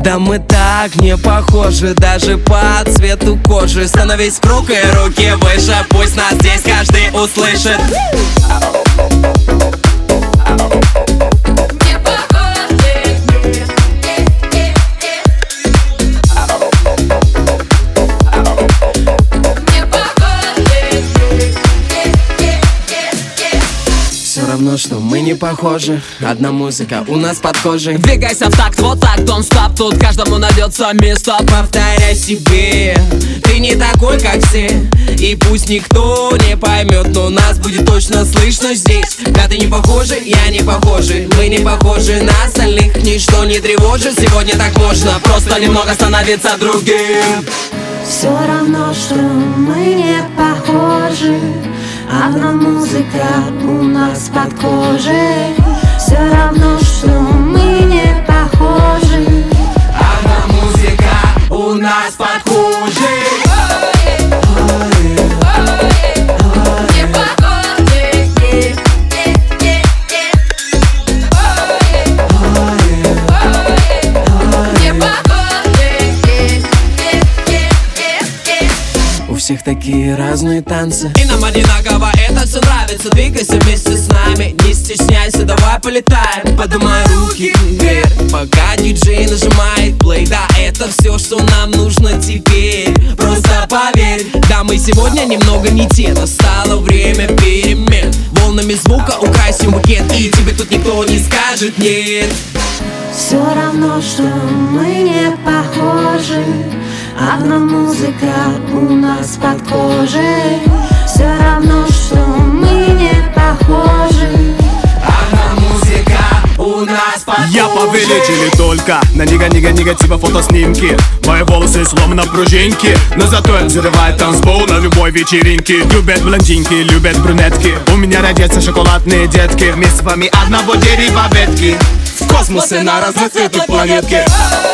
Да мы так не похожи, даже по цвету кожи. Становись в круг и руки выше, пусть нас здесь каждый услышит. Все равно, что мы не похожи, одна музыка у нас под кожей. Двигайся в такт, вот так, don't stop. Тут каждому найдется место. Повторяй себе, ты не такой, как все. И пусть никто не поймет, но нас будет точно слышно здесь. Да, ты не похожи, я не похожи, мы не похожи на остальных. Ничто не тревожит, сегодня так можно просто немного становиться другим. Все равно, что мы не похожи, одна музыка у нас под кожей. Все равно, что мы не похожи, одна музыка у нас под кожей. У всех такие разные танцы, и нам одинаково это все нравится. Двигайся вместе с нами, не стесняйся, давай полетаем. Поднимай руки вверх, пока диджей нажимает плей. Да, это все, что нам нужно теперь. Просто поверь, да, мы сегодня немного не те. Настало время перемен. Волнами звука украсим букет, и тебе тут никто не скажет нет. все равно, что мы не похожи, одна музыка у нас под кожей. Все равно, что мы не похожи, одна музыка у нас под кожей. Я повелитель только на негатива фотоснимки. Мои волосы словно пружинки, но зато взрывает танцпол на любой вечеринке. Любят блондинки, любят брюнетки. У меня родятся шоколадные детки. Мы с вами одного дерева ветки, в космосе на разноцветной планетке.